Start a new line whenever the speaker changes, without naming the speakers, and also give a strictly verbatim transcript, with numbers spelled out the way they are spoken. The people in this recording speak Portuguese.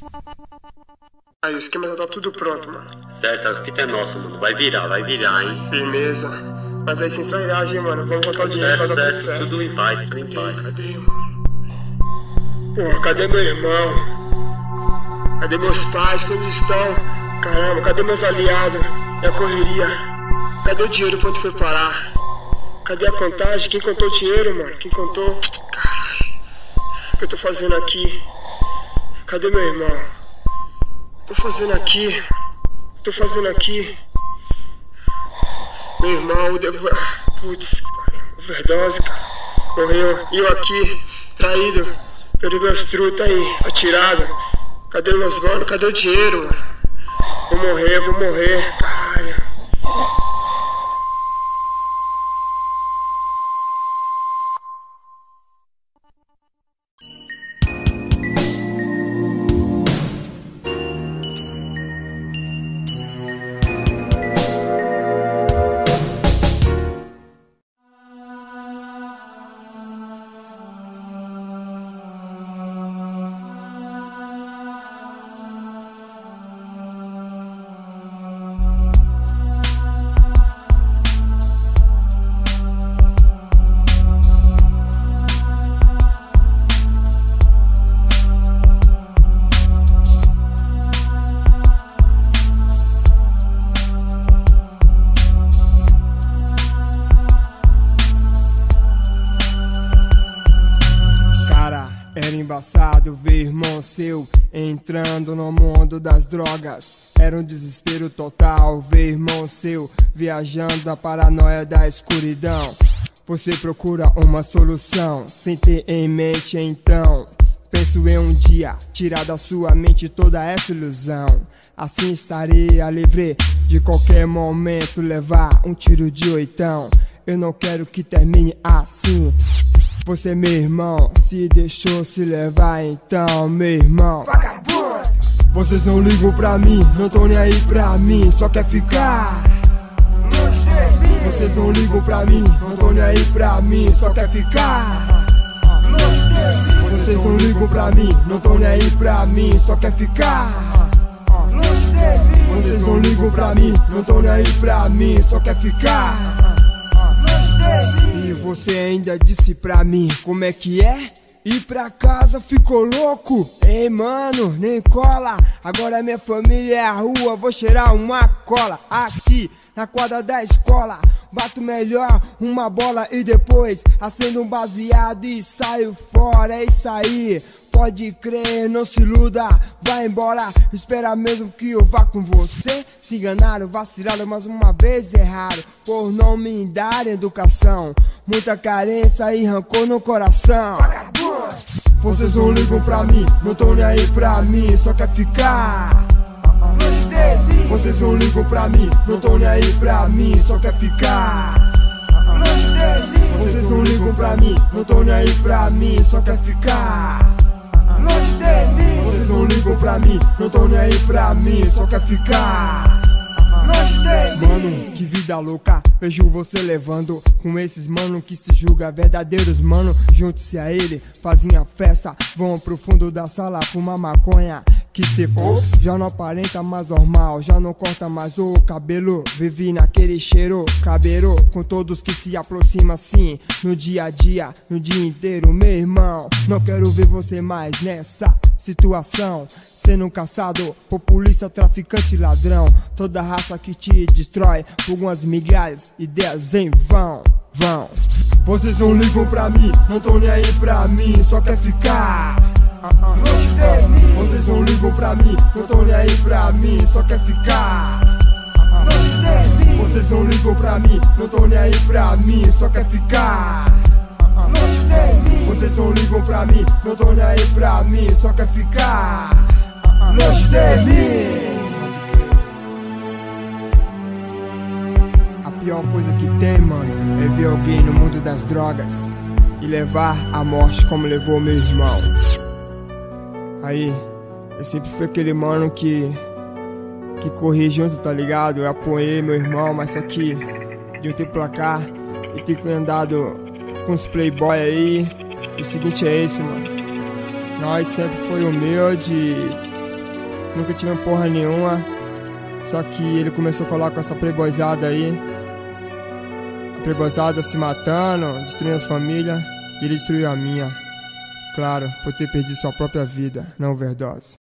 Aí, o esquema já tá tudo pronto, mano.
Certo, a fita é nossa, mano. Vai virar, vai virar, hein?
Firmeza. Mas aí, sem trairagem, mano. Vamos botar o dinheiro pra
Certo,
dar
certo,
tudo certo.
tudo em paz, tudo em paz.
Cadê, mano? Pô, cadê meu irmão? Cadê meus pais? Onde estão? Caramba, cadê meus aliados? E a correria? Cadê o dinheiro? Pra onde foi parar? Cadê a contagem? Quem contou o dinheiro, mano? Quem contou? Caralho. O que eu tô fazendo aqui? Cadê meu irmão? Tô fazendo aqui? Tô fazendo aqui? Meu irmão, o devo... Putz, overdose, cara. Morreu. E eu aqui, traído. Perdi meus truta aí, atirado. Cadê meus manos? Cadê o dinheiro, mano? Vou morrer, vou morrer. Caralho.
Era embaçado ver irmão seu entrando no mundo das drogas. Era um desespero total ver irmão seu viajando na paranoia da escuridão. Você procura uma solução sem ter em mente então. Penso em um dia tirar da sua mente toda essa ilusão. Assim estaria livre de qualquer momento levar um tiro de oitão. Eu não quero que termine assim. Você, meu irmão, se deixou se levar então, meu irmão.
Vagabundo!
Vocês não ligam pra mim, não tão nem aí pra mim, só quer ficar. Vocês não ligam pra mim, não tão nem aí pra mim, só quer ficar. Vocês não ligam pra mim, não tão nem aí pra mim, só quer ficar. Vocês não ligam pra mim, não tão nem aí pra mim, só quer ficar. E você ainda disse pra mim como é que é? Ir pra casa ficou louco? Ei mano, nem cola. Agora minha família é a rua, vou cheirar uma cola. Aqui na quadra da escola bato melhor uma bola e depois acendo um baseado e saio fora. É isso aí, pode crer, não se iluda, vai embora. Espera mesmo que eu vá com você? Se enganaram, vacilaram, mas uma vez erraram por não me dar educação. Muita carência e rancor no coração. Vocês não ligam pra mim, não tão nem aí pra mim, só quer ficar. Vocês não ligam pra mim, não tão nem aí pra mim, só quer ficar. Vocês não ligam pra mim, não tão nem aí pra mim, só quer ficar. Vocês não ligam pra mim, não tão nem aí pra mim, só quer ficar. Mano, que vida louca, vejo você levando com esses mano que se julga verdadeiros mano. Junte-se a ele, fazem a festa, vão pro fundo da sala fumar maconha. Que se for, já não aparenta mais normal, já não corta mais o cabelo. Vive naquele cheiro, cabelo com todos que se aproximam assim. No dia a dia, no dia inteiro, meu irmão. Não quero ver você mais nessa situação, sendo caçado por polícia, traficante, ladrão. Toda raça que te destrói por algumas migalhas, ideias em vão, vão. Vocês não ligam pra mim, não tão nem aí pra mim, só quer ficar. Vocês não ligam pra mim, não tão nem aí pra mim, só quer ficar. Vocês não ligam pra mim, não tão nem aí pra mim, só quer ficar. Vocês não ligam pra mim, não tão nem aí pra mim, só quer ficar. Longe de mim. A pior coisa que tem, mano, é ver alguém no mundo das drogas e levar a morte como levou meu irmão. Aí, eu sempre fui aquele mano que que corri junto, tá ligado? Eu apoiei meu irmão, mas só que de um tempo pra cá eu tenho andado com os playboy aí. E o seguinte é esse, mano, nós sempre foi humilde nunca tivemos porra nenhuma. Só que ele começou a colar com essa playboyzada aí. A playboyzada se matando, destruindo a família. E ele destruiu a minha. Claro, por ter perdido sua própria vida na overdose.